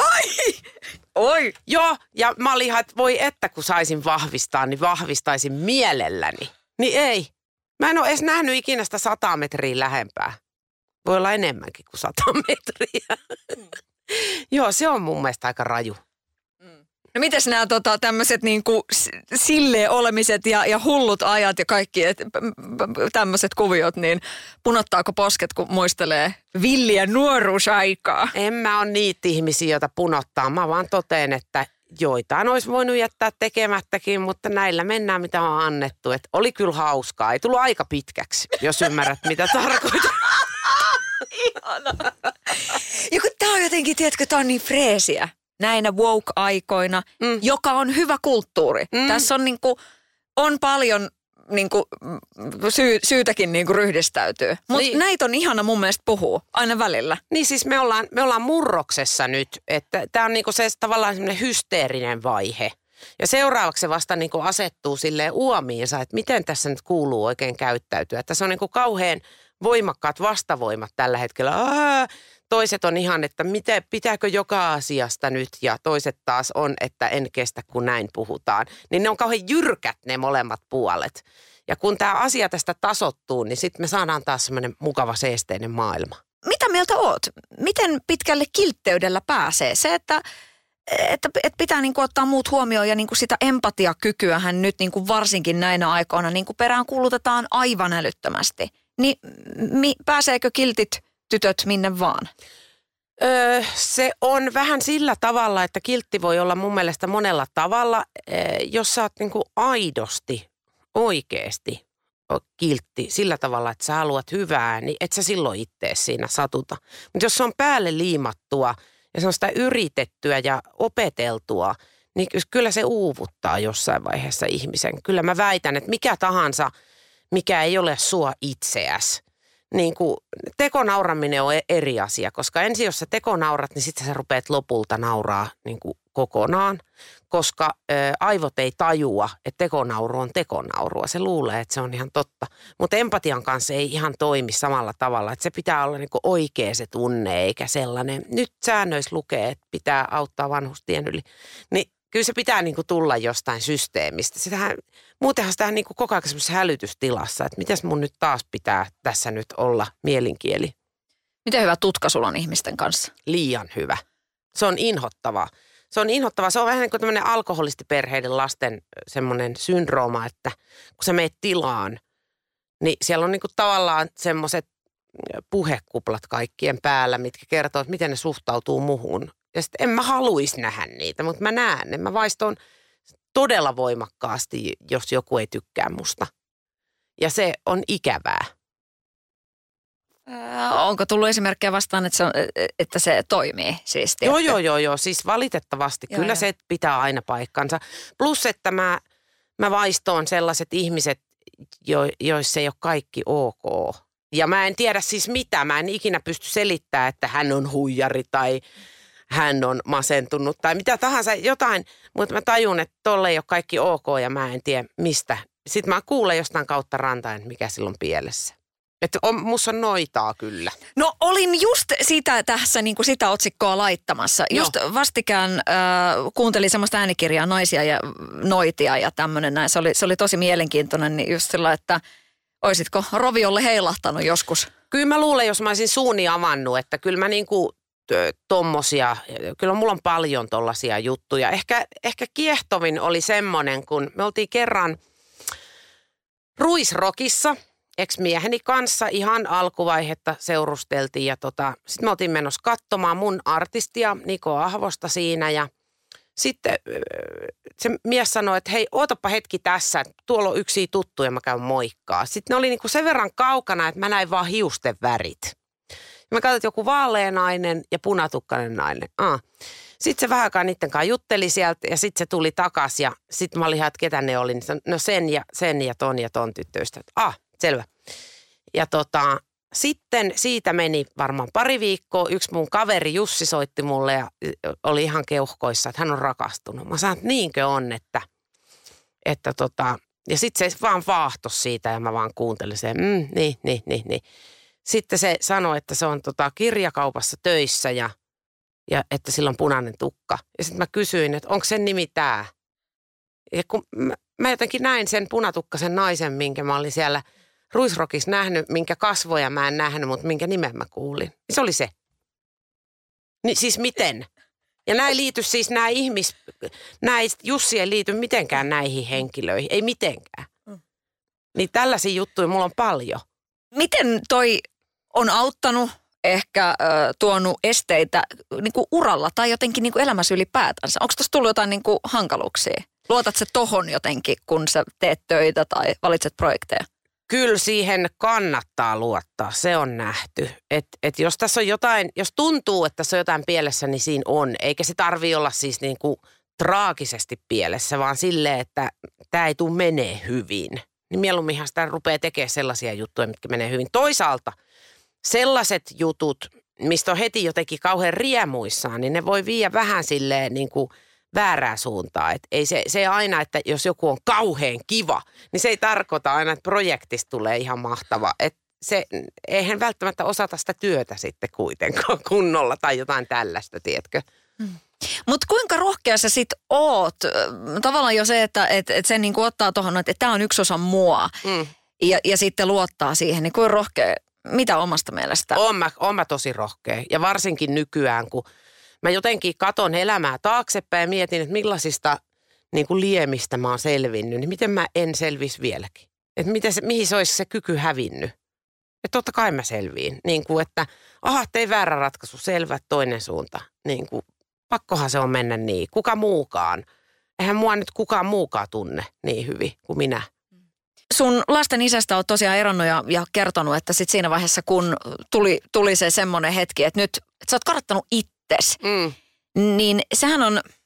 Oi! Joo, ja mä olin ihan, että voi että kun saisin vahvistaa, niin vahvistaisin mielelläni. Niin ei. Mä en ole edes nähnyt ikinä sitä 100 metriä lähempää. Voi olla enemmänkin kuin 100 metriä. Joo, se on mun mielestä aika raju. No mites nämä tämmöiset niinku silleen olemiset ja hullut ajat ja kaikki tämmöiset kuviot, niin punottaako posket, kun muistelee villiä nuoruusaikaa? En mä ole niitä ihmisiä, joita punottaa. Mä vaan toteen, että joitain olisi voinut jättää tekemättäkin, mutta näillä mennään, mitä on annettu. Et oli kyllä hauskaa. Ei tullut aika pitkäksi, jos ymmärrät, mitä tarkoitan. Ihana. Ja kun tää on jotenkin, tiedätkö, tää on niin freesiä. Näinä woke-aikoina, joka on hyvä kulttuuri. Tässä on, on paljon syytäkin ryhdistäytyy. Mutta niin. Näitä on ihana mun mielestä puhua aina välillä. Niin siis me ollaan murroksessa nyt, että tämä on se tavallaan semmoinen hysteerinen vaihe. Ja seuraavaksi se vasta asettuu silleen uomiinsa, että miten tässä nyt kuuluu oikein käyttäytyä. Että se on kauhean voimakkaat vastavoimat tällä hetkellä. Toiset on ihan, että pitääkö joka asiasta nyt ja toiset taas on, että en kestä kun näin puhutaan. Niin ne on kauhean jyrkät ne molemmat puolet. Ja kun tämä asia tästä tasoittuu, niin sitten me saadaan taas semmoinen mukava seesteinen maailma. Mitä mieltä oot? Miten pitkälle kiltteydellä pääsee? Se, että pitää ottaa muut huomioon ja sitä empatiakykyähän nyt varsinkin näinä aikoina perään kuulutetaan aivan älyttömästi. Niin pääseekö kiltit tytöt minne vaan? Se on vähän sillä tavalla, että kiltti voi olla mun mielestä monella tavalla. Jos sä oot aidosti, oikeasti kiltti sillä tavalla, että sä haluat hyvää, niin et sä silloin ittees siinä satuta. Mutta jos se on päälle liimattua ja se on sitä yritettyä ja opeteltua, niin kyllä se uuvuttaa jossain vaiheessa ihmisen. Kyllä mä väitän, että mikä tahansa, mikä ei ole sua itseäsi, niin kuin, tekonauraminen on eri asia, koska ensin jos sä tekonaurat, niin sitten sä rupeat lopulta nauraa niin kuin kokonaan, koska aivot ei tajua, että tekonauru on tekonaurua. Se luulee, että se on ihan totta, mutta empatian kanssa ei ihan toimi samalla tavalla, että se pitää olla niin kuin oikea se tunne, eikä sellainen, nyt säännöissä lukee, että pitää auttaa vanhustien yli, niin kyllä se pitää niin kuin tulla jostain systeemistä. Muutenhan sitä niin kuin koko ajan semmoisessa hälytystilassa, että mitäs mun nyt taas pitää tässä nyt olla mielinkieli. Miten hyvä tutka sulla on ihmisten kanssa? Liian hyvä. Se on inhottavaa. Se on vähän niin kuin tämmöinen alkoholistiperheiden lasten semmoinen syndrooma, että kun sä meet tilaan, niin siellä on niin kuin tavallaan semmoiset puhekuplat kaikkien päällä, mitkä kertoo, että miten ne suhtautuu muhun. Ja sitten en mä haluaisi nähdä niitä, mutta mä näen ne. Mä vaistoon todella voimakkaasti, jos joku ei tykkää musta. Ja se on ikävää. Onko tullut esimerkkejä vastaan, että se toimii? Siis, Joo. Siis valitettavasti. Kyllä se pitää aina paikkansa. Plus, että mä vaistoon sellaiset ihmiset, joissa ei ole kaikki ok. Ja mä en tiedä siis mitä. Mä en ikinä pysty selittämään, että hän on huijari tai hän on masentunut tai mitä tahansa jotain. Mutta mä tajun, että tolle ei ole kaikki ok ja mä en tiedä mistä. Sitten mä kuulen jostain kautta rantain, mikä silloin pielessä. Että musta on noitaa kyllä. No olin just sitä tässä niin kuin sitä otsikkoa laittamassa. Just vastikään kuuntelin semmoista äänikirjaa Naisia ja noitia ja tämmöinen näin. Se oli tosi mielenkiintoinen, niin just sillä, että oisitko roviolle heilahtanut joskus? Kyllä mä luulen, jos mä olisin suuni avannut, että kyllä mä niinku tommosia, kyllä mulla on paljon tollaisia juttuja. Ehkä kiehtovin oli semmoinen, kun me oltiin kerran Ruisrockissa ex-mieheni kanssa ihan alkuvaihetta seurusteltiin ja sitten me oltiin menossa katsomaan mun artistia Niko Ahvosta siinä ja sitten se mies sanoi, että hei, ootapa hetki tässä, että tuolla on yksi tuttuja, mä käyn moikkaa. Sitten ne oli niinku sen verran kaukana, että mä näin vaan hiusten värit. Mä katsoin, että joku vaalea nainen ja punatukkainen nainen. Sitten se vähän aikaa niiden kanssa jutteli sieltä ja sitten se tuli takaisin ja sitten mä olin ihan, että ketä ne oli. No sen ja ton tyttöystä. Selvä. Ja sitten siitä meni varmaan pari viikkoa. Yksi mun kaveri Jussi soitti mulle ja oli ihan keuhkoissa, että hän on rakastunut. Mä sanoin, että niinkö on, että ja sitten se vaan vaahtoi siitä ja mä vaan kuuntelin sen, niin. Sitten se sanoi, että se on kirjakaupassa töissä ja että sillä on punainen tukka. Ja sitten mä kysyin, että onko sen nimi tää? Ja kun mä jotenkin näin sen punatukkaisen naisen, minkä mä olin siellä Ruisrockissa nähnyt, minkä kasvoja mä en nähnyt, mutta minkä nimen mä kuulin. Niin se oli se. Niin siis miten? Ja nämä ei liity siis Jussi ei liity mitenkään näihin henkilöihin. Ei mitenkään. Niin tällaisia juttuja mulla on paljon. Miten toi on auttanut, ehkä tuonut esteitä niin kuin uralla tai jotenkin niin kuin elämässä ylipäätänsä? Onko tuossa tullut jotain niin kuin hankaluuksia? Luotat sä tohon jotenkin, kun sä teet töitä tai valitset projekteja? Kyllä siihen kannattaa luottaa, se on nähty. Et jos tässä on jotain, jos tuntuu, että tässä on jotain pielessä, niin siinä on. Eikä se tarvitse olla siis niin kuin traagisesti pielessä, vaan silleen, että tämä ei tule menee hyvin. Niin mieluumminhan sitä rupeaa tekemään sellaisia juttuja, mitkä menee hyvin. Toisaalta sellaiset jutut, mistä on heti jotenkin kauhean riemuissaan, niin ne voi viedä vähän silleen niin kuin väärää suuntaa. Et ei se aina, että jos joku on kauhean kiva, niin se ei tarkoita aina, että projektista tulee ihan mahtava. Eihän välttämättä osata sitä työtä sitten kuitenkaan kunnolla tai jotain tällaista, tiedätkö? Mutta kuinka rohkea sä sit oot? Tavallaan jo se, että se niinku ottaa tuohon, että tämä on yksi osa mua ja sitten luottaa siihen, niin kuinka rohkea, mitä omasta mielestä? Oon mä tosi rohkea ja varsinkin nykyään, kun mä jotenkin katon elämää taaksepäin ja mietin, että millaisista niin kuin liemistä mä oon selvinnyt, niin miten mä en selvisi vieläkin. Että mihin se olisi se kyky hävinnyt. Että totta kai mä selviin. Niin kuin, että tein väärä ratkaisu, selvä, toinen suunta. Niin kuin, pakkohan se on mennä niin. Kuka muukaan. Eihän mua nyt kukaan muukaan tunne niin hyvin kuin minä. Sun lasten isästä oot tosiaan eronnut ja kertonut, että sit siinä vaiheessa, kun tuli se semmoinen hetki, että nyt että sä oot kadottanut itses, niin sehän on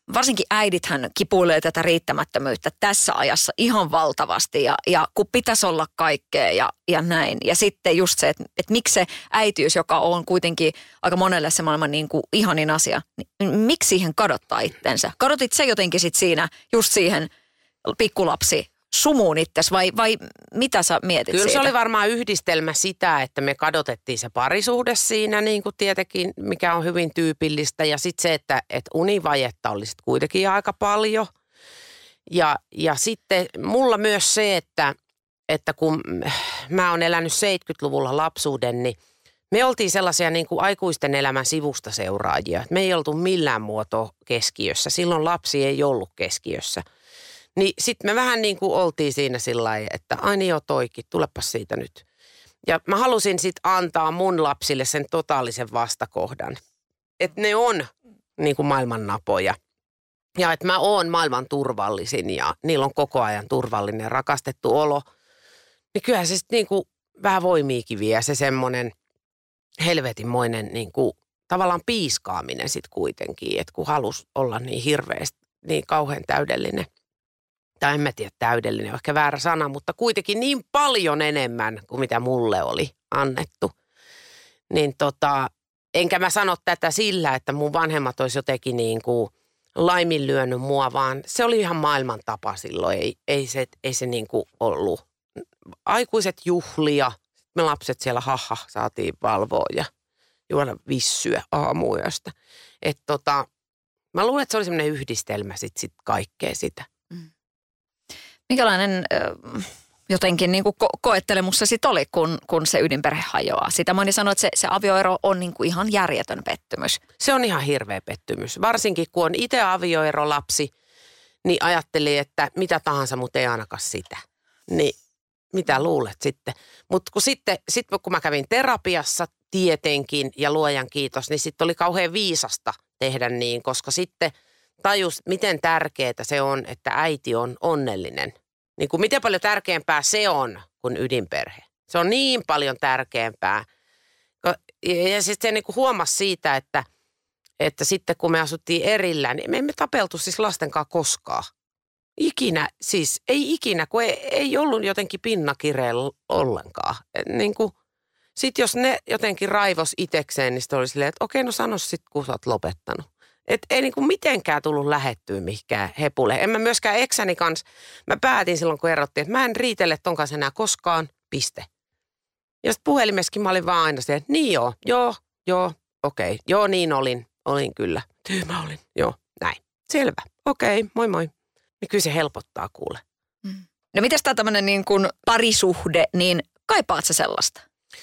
varsinkin äidithän kipuilee tätä riittämättömyyttä tässä ajassa ihan valtavasti ja kun pitäisi olla kaikkea ja näin. Ja sitten just se, että miksi se äitiys, joka on kuitenkin aika monelle se maailman niin kuin ihanin asia, niin miksi siihen kadottaa itsensä? Kadotit se jotenkin sit siinä just siihen pikkulapsi sumuun itsesi vai mitä sä mietit Kyllä siitä? se oli varmaan yhdistelmä sitä, että me kadotettiin se parisuhde siinä niin kuin tietenkin, mikä on hyvin tyypillistä. Ja sitten se, että univajetta oli sitten kuitenkin aika paljon. Ja sitten mulla myös se, että kun mä oon elänyt 70-luvulla lapsuuden, niin me oltiin sellaisia niin kuin aikuisten elämän sivusta seuraajia. Me ei oltu millään muotoa keskiössä. Silloin lapsi ei ollut keskiössä. Niin sitten me vähän niin kuin oltiin siinä sillä lailla, että aina jo toikin, tulepas siitä nyt. Ja mä halusin sitten antaa mun lapsille sen totaalisen vastakohdan. Että ne on niin kuin maailman napoja. Ja että mä oon maailman turvallisin ja niillä on koko ajan turvallinen rakastettu olo. Niin kyllähän se sitten niin kuin vähän voimiikin vie se semmoinen helvetinmoinen niin kuin tavallaan piiskaaminen sitten kuitenkin. Että kun halus olla niin hirveästi, niin kauhean täydellinen. Tai en mä tiedä täydellinen, ehkä väärä sana, mutta kuitenkin niin paljon enemmän kuin mitä mulle oli annettu. Niin enkä mä sano tätä sillä, että mun vanhemmat olisi jotenkin niin kuin laiminlyönyt mua, vaan se oli ihan maailman tapa silloin. Ei se niin kuin ollut. Aikuiset juhlia, me lapset siellä saatiin valvoa ja juoda vissyä aamuyöstä. Mä luulen, että se oli semmoinen yhdistelmä sit kaikkea sitä. Minkälainen jotenkin niin kuin koettelemus se sitten oli, kun se ydinperhe hajoaa? Sitä moni sanoi, että se avioero on niin kuin ihan järjetön pettymys. Se on ihan hirveä pettymys. Varsinkin kun on itse avioerolapsi, niin ajattelin, että mitä tahansa, mutta ei ainakaan sitä. Niin mitä luulet sitten? Mutta kun mä kävin terapiassa tietenkin ja luojan kiitos, niin sitten oli kauhean viisasta tehdä niin, koska sitten tajus, miten tärkeää se on, että äiti on onnellinen. Niin kuin miten paljon tärkeämpää se on kuin ydinperhe. Se on niin paljon tärkeämpää. Ja sitten se niin kuin huomasi siitä, että sitten kun me asuttiin erillään, niin me emme tapeltu siis lasten kanssa koskaan. Ei ikinä, kun ei ollut jotenkin pinnakireellä ollenkaan. Niin kuin, sitten jos ne jotenkin raivos itekseen, niin sitten oli silleen, että okei, no sano sitten, kun sä oot lopettanut. Että ei niinku mitenkään tullut lähettyä mihinkään hepulle. En mä myöskään eksäni kanssa. Mä päätin silloin, kun erottiin, että mä en riitele ton kanssa enää koskaan, piste. Ja sitten puhelimessakin mä olin vaan aina se, että niin joo, okei. Joo, niin olin kyllä. Tyhmä olin, joo, näin. Selvä, okei, moi moi. Niin kyllä se helpottaa kuule. No mites tää tämmönen niin kuin parisuhde, niin kaipaat sä sellaista?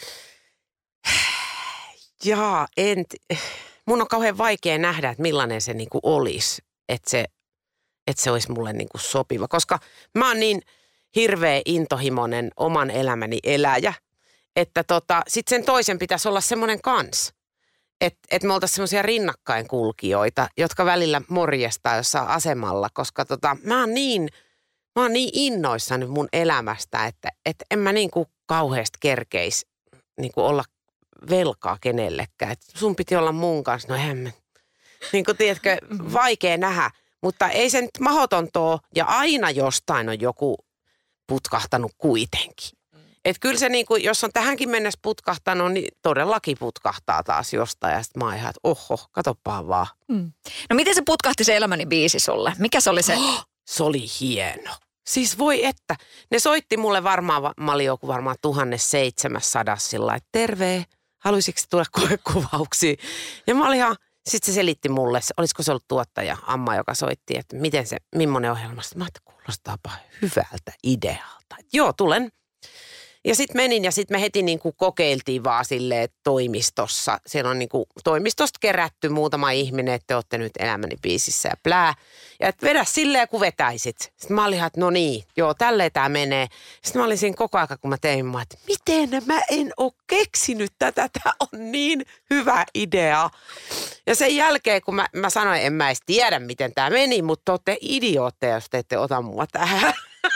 Jaa, mun on kauhean vaikea nähdä, että millainen se niinku olisi, että se olisi mulle niinku sopiva. Koska mä oon niin hirveä intohimoinen oman elämäni eläjä, että sit sen toisen pitäisi olla semmoinen kans. Että me oltaisiin semmoisia rinnakkainkulkijoita, jotka välillä morjestaa jossain asemalla. Koska mä oon niin innoissani mun elämästä, että en mä niinku kauheasti kerkeisi niinku olla velkaa kenellekään. Et sun piti olla mun kanssa, no eihän mä. Niin kuin tiedätkö, vaikea nähdä, mutta ei se nyt mahdotonta ole. Ja aina jostain on joku putkahtanut kuitenkin. Että kyllä se niin kuin, jos on tähänkin mennessä putkahtanut, niin todellakin putkahtaa taas jostain. Ja sitten mä oon ihan, että oho, katopaan vaan. No miten se putkahti se elämäni biisi sulle? Mikä se oli se? Se oli hieno. Siis voi että. Ne soitti mulle varmaan, mä olin joku varmaan 1700 sillä että terve. Haluaisitko tulla koekuvauksiin? Ja mä olin ihan, sitten se selitti mulle, olisiko se ollut tuottaja Amma, joka soitti, että millainen ohjelmasta. Mä ajattelin, kuulostaapa hyvältä idealta. Joo, tulen. Ja sitten menin ja sitten me heti niin kuin kokeiltiin vaan silleen toimistossa. Siellä on niin kuin toimistosta kerätty muutama ihminen, että te olette nyt elämäni biisissä ja plää. Ja että vedä silleen, kun vetäisit. Sitten mä olin ihan, että no niin, joo, tälleen tämä menee. Sitten mä olin siinä koko ajan, kun mä tein, että miten mä en ole keksinyt tätä, tämä on niin hyvä idea. Ja sen jälkeen, kun mä sanoin, en mä edes tiedä, miten tämä meni, mutta te olette idiootteja, jos te ette ota mua tähän.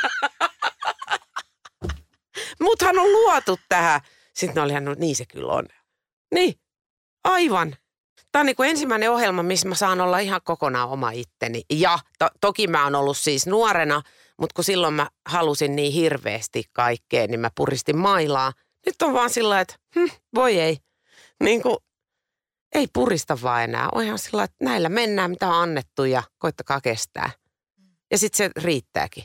Muthan on luotu tähän. Sitten ne oli ihan, no niin se kyllä on. Niin, aivan. Tämä on niin kuin ensimmäinen ohjelma, missä mä saan olla ihan kokonaan oma itteni. Ja toki mä oon ollut siis nuorena, mutta kun silloin mä halusin niin hirveästi kaikkea, niin mä puristin mailaa. Nyt on vaan sillä että voi ei. Niin kuin, ei purista vaan enää. On ihan sillä että näillä mennään, mitä on annettu ja koittakaa kestää. Ja sitten se riittääkin.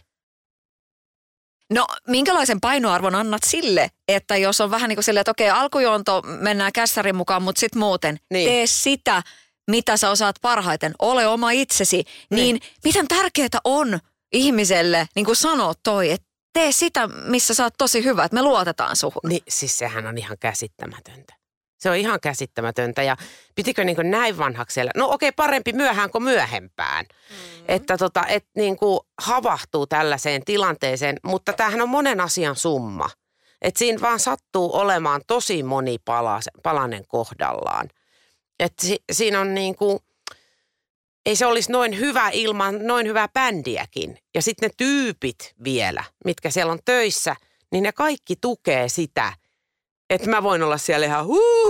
No, minkälaisen painoarvon annat sille, että jos on vähän niin kuin silleen, että okei, alkujuonto mennään kässärin mukaan, mutta sitten muuten tee sitä, mitä sä osaat parhaiten, ole oma itsesi, niin miten tärkeää on ihmiselle, niin kuin sanoo toi, että tee sitä, missä sä oot tosi hyvä, että me luotetaan suhun. Niin, siis sehän on ihan käsittämätöntä. Se on ihan käsittämätöntä ja pitikö niin kuin näin vanhaksi siellä? No okei, parempi myöhään kuin myöhempään. Että niin kuin havahtuu tällaiseen tilanteeseen, mutta tämähän on monen asian summa. Että siinä vaan sattuu olemaan tosi monipalainen kohdallaan. Että siinä on niin kuin, ei se olisi noin hyvä ilman noin hyvää bändiäkin. Ja sitten ne tyypit vielä, mitkä siellä on töissä, niin ne kaikki tukee sitä, että mä voin olla siellä ihan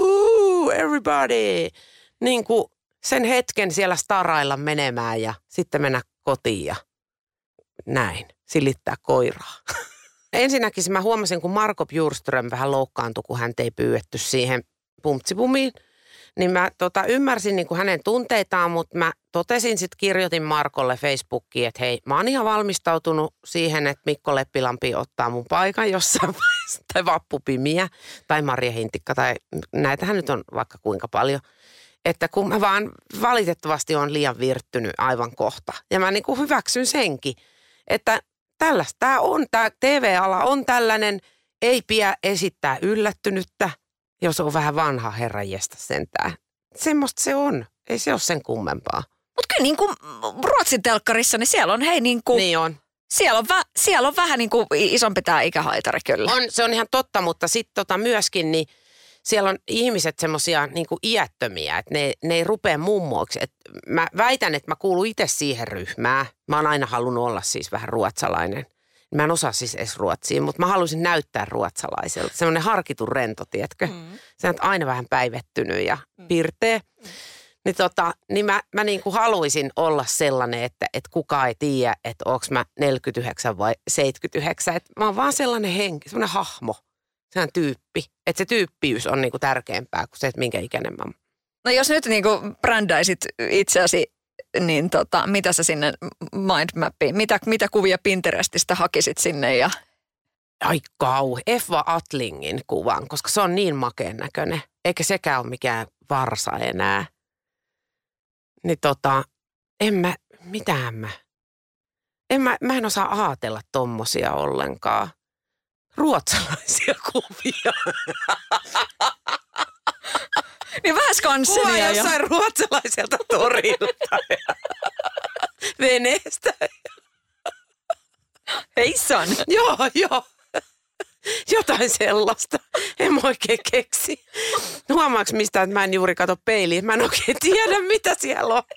everybody. Niin kuin sen hetken siellä starailla menemään ja sitten mennä kotiin ja näin, silittää koiraa. Ensinnäkin mä huomasin, kun Marco Bjurström vähän loukkaantui, kun hän ei pyydetty siihen pumpsipumiin. Niin mä ymmärsin niin kuin hänen tunteitaan, mutta mä totesin sitten, kirjoitin Markolle Facebookiin, että hei, mä oon ihan valmistautunut siihen, että Mikko Leppilampi ottaa mun paikan jossain vaiheessa, tai Vappupimiä, tai Marja Hintikka, tai näitähän nyt on vaikka kuinka paljon. Että kun mä vaan valitettavasti on liian virttynyt aivan kohta. Ja mä niin kuin hyväksyn senkin, että tällaista tämä on, tämä TV-ala on tällainen, ei pidä esittää yllättynyttä, jos on vähän vanha herranjestä sentään. Semmoista se on. Ei se ole sen kummempaa. Mutta kyllä niin kuin Ruotsin telkkarissa, niin siellä on hei niin kuin... Niin on. Siellä on vähän niin kuin isompi tämä ikähaitari kyllä. Se on ihan totta, mutta sitten myöskin niin siellä on ihmiset semmoisia niin kuin iättömiä, että ne ei rupea mummoiksi. Et mä väitän, että mä kuulun itse siihen ryhmään. Mä oon aina halunnut olla siis vähän ruotsalainen. Mä en osaa siis edes ruotsia, mutta mä haluaisin näyttää ruotsalaiselta. Semmoinen harkitun rento, tiedätkö? Se on aina vähän päivettynyt ja pirteä. Niin mä niin kuin haluaisin olla sellainen, että kukaan ei tiedä, että onko mä 49 vai 79. Että mä oon vaan sellainen henki, sellainen hahmo, sellainen tyyppi. Että se tyyppiys on niin kuin tärkeämpää kuin se, että minkä ikäinen mä oon. No jos nyt niin kuin brändäisit itseäsi, niin mitä sä sinne mindmappiin, mitä kuvia Pinterestistä hakisit sinne ja... Ai Eva Atlingin kuvan, koska se on niin makeen näköinen. Eikä sekään ole mikään varsa enää. Niin mä en osaa ajatella tommosia ollenkaan. Ruotsalaisia kuvia. Niin vähän Skansenia. Kuva jossain ruotsalaiselta torilta ja veneestä. Heissan. Joo. Jotain sellaista. En mä oikein keksi. Huomaaks mistä, että mä en juuri kato peiliin. Mä en oikein tiedä, mitä siellä on.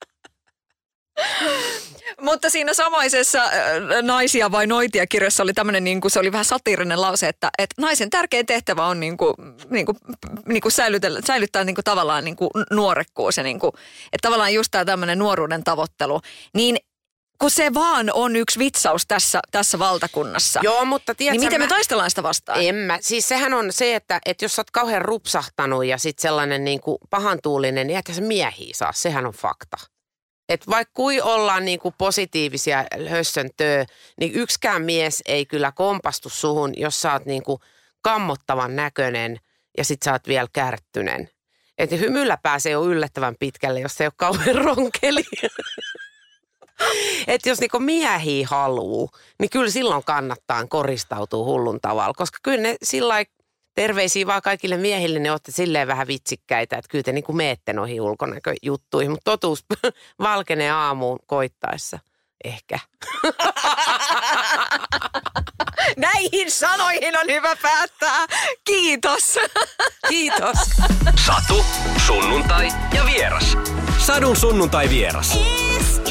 Mutta siinä samaisessa Naisia vai noitia -kirjassa oli tämmöinen, niin kuin se oli vähän satiirinen lause, että naisen tärkein tehtävä on niin kuin säilyttää niin kuin tavallaan niin kuin nuorekkuus. Ja niin kuin, että tavallaan just tämä tämmöinen nuoruuden tavoittelu. Niin kun se vaan on yksi vitsaus tässä valtakunnassa. Joo, mutta tiedätkö, niin miten me taistellaan sitä vastaan? Siis sehän on se, että jos sä oot kauhean rupsahtanut ja sit sellainen niin kuin pahantuulinen, niin eikä se miehiä saa. Sehän on fakta. Että vaikka kui ollaan niin kuin positiivisia hössöntöö, niin yksikään mies ei kyllä kompastu suhun, jos sä oot niin kuin kammottavan näköinen ja sit sä oot vielä kärttynen. Että hymyllä pääsee jo yllättävän pitkälle, jos se ei ole kauhean ronkeli. Että jos niinku miehiä haluu, niin kyllä silloin kannattaa koristautua hullun tavalla. Koska kyllä ne sillai terveisiä vaan kaikille miehille, ne olette silleen vähän vitsikkäitä, että kyllä te niinku meette noihin ulkonäköjuttuihin. Mutta totuus valkenee aamuun koittaessa. Ehkä. Näihin sanoihin on hyvä päättää. Kiitos. Kiitos. Satu, sunnuntai ja vieras. Sadun sunnuntai vieras.